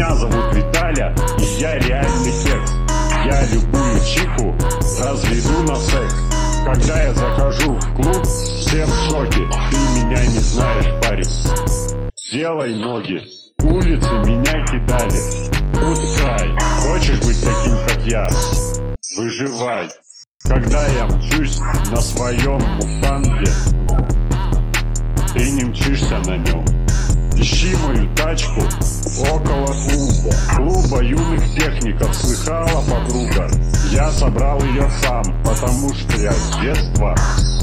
Меня зовут Виталя, и я реальный кекс. Я любую чику разведу на секс. Когда я захожу в клуб, все в шоке. Ты меня не знаешь, парень. Делай ноги. Улицы меня кидали. Пускай. Хочешь быть таким, как я? Выживай. Когда я мчусь на своем мустанге, ты не мчишься на нем. Ищи мою тачку около клуба юных техников. Слыхала, подруга? Я собрал ее сам, потому что я с детства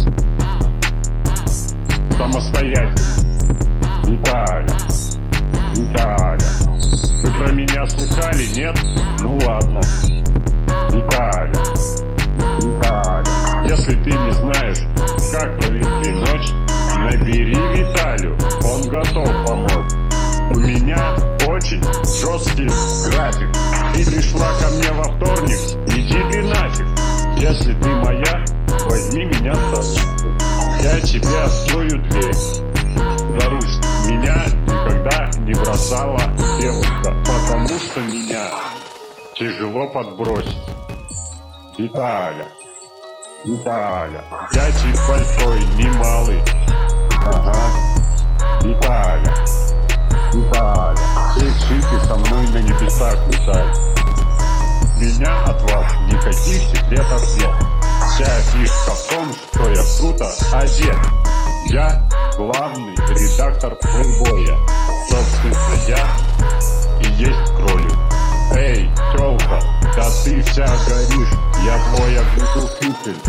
самостоятельный. Виталя, Виталя, вы про меня слыхали, нет? Ну ладно. Виталя, Виталя, если ты не знаешь, как провести ночь, набери Виталю, он готов помочь. У меня очень жесткий график. Ты пришла ко мне во вторник, иди ты нафиг. Если ты моя, возьми меня с собой. Я тебе открою дверь. Дарусь, меня никогда не бросала девушка, потому что меня тяжело подбросить. Виталя, Виталя, я тип большой, не малый. Ага, Виталя, Виталя, ты со мной на небесах летать. Меня от вас никаких секретов нет. Вся фишка в том, что я круто одет. Я главный редактор плейбоя. Собственно, я и есть кролик. Эй, тёлка, да ты вся горишь, я твой огнетушитель.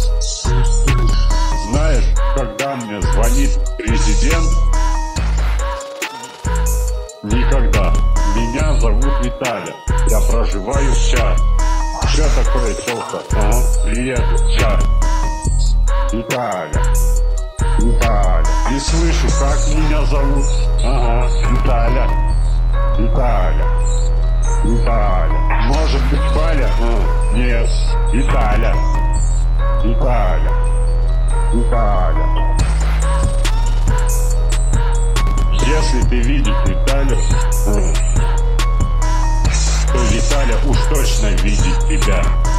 Знаешь, когда мне звонит президент? Никогда. Меня зовут Виталя, я проживаю в ЧА. Что такое, тёлка? Ага, привет, ЧА. Виталя, Виталя, не слышу, как меня зовут. Ага, Виталя, Виталя, Виталя. Может быть, Валя? Нет, Виталя, Виталя, Виталя. Если ты видишь Виталю, то Виталя уж точно видит тебя.